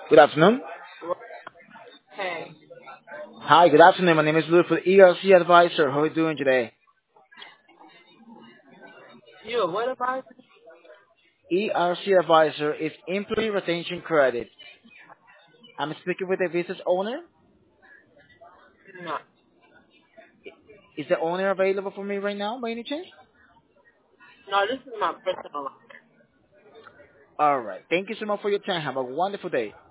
Good afternoon. Hey, Hi, good afternoon. My name is Louis for ERC Advisor. How are you doing today? you a what advisor? ERC Advisor is Employee Retention Credit. I'm speaking with a business owner. No, Is the owner available for me right now by any chance? no, this is my personal line. All right. Thank you so much for your time. Have a wonderful day.